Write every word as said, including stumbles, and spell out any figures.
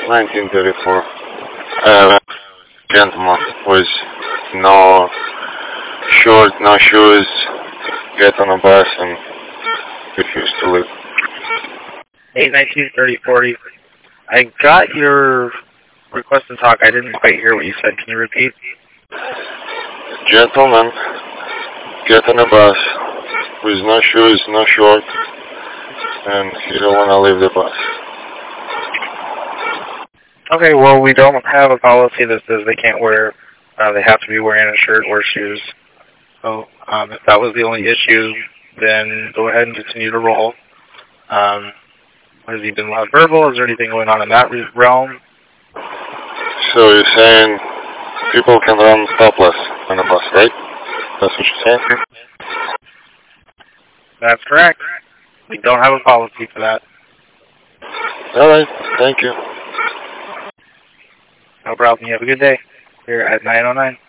nineteen thirty-four. Uh, gentleman with no shirt, no shoes, get on a bus and refuse to leave. eight nineteen thirty forty. I got your request to talk. I didn't quite hear what you said. Can you repeat? Gentleman, get on a bus with no shoes, no short, and he don't want to leave the bus. Okay, well, we don't have a policy that says they can't wear, uh, they have to be wearing a shirt or shoes. So um, if that was the only issue, then go ahead and continue to roll. Um, has he been loud verbal? Is there anything going on in that realm? So you're saying people can run topless on a bus, right? That's what you're saying? That's correct. We don't have a policy for that. Alright, thank you. No problem. You have a good day. Here at nine oh nine.